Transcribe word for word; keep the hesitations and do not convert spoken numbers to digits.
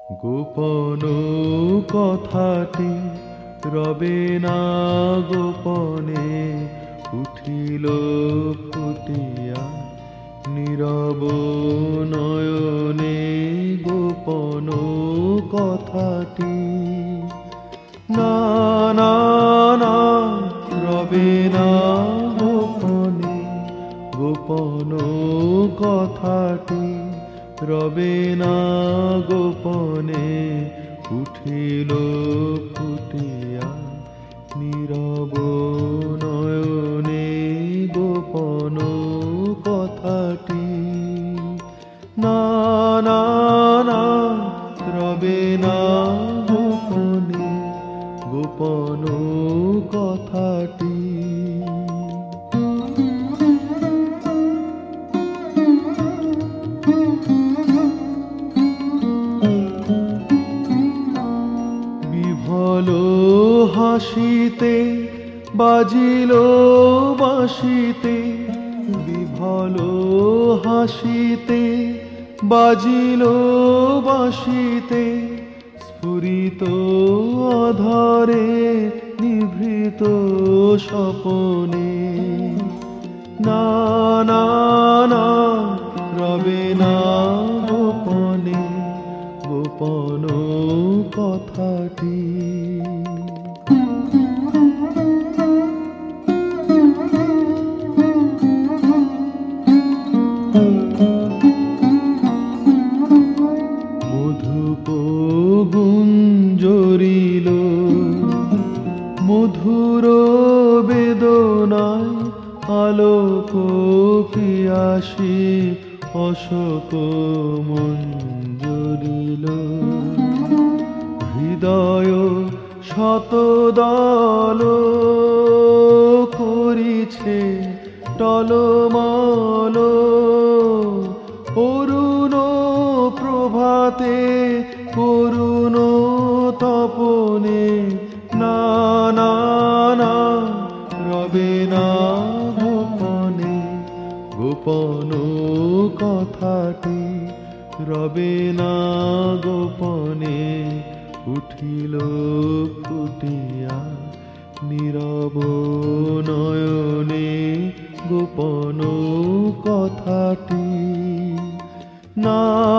গোপন কথাটি রবে না গোপনে, উঠিল ফুটিয়া নীরব নয়নে। গোপন কথাটি না না না রবে না গোপনে, গোপন কথাটি রবে না গোপনে, উঠিল ফুটিয়া নীরব নয়নে। গোপন কথাটি না না না রবে না গোপনে, গোপন কথাটি। বিভল হাসিতে বাজিল বাঁশিতে, বিভল হাসিতে বাজিল বাঁশিতে, স্ফুরিত আধারে নিভৃত স্বপনে। না না না রবে না গোপনে, গোপন কথাটি। মধুপ গুঞ্জরিল মধুর বেদনায়, আলোক পিয়াসী অশোক মঞ্জরিল। হৃদয় শতদল করিছে টলমল, অরুণ প্রভাতে করুণ তপনে। না না না রবে না গোপনে, গোপন কথাটি রবে না গোপনে, উঠিল ফুটিয়া নীরব নয়নে। গোপন কথাটি না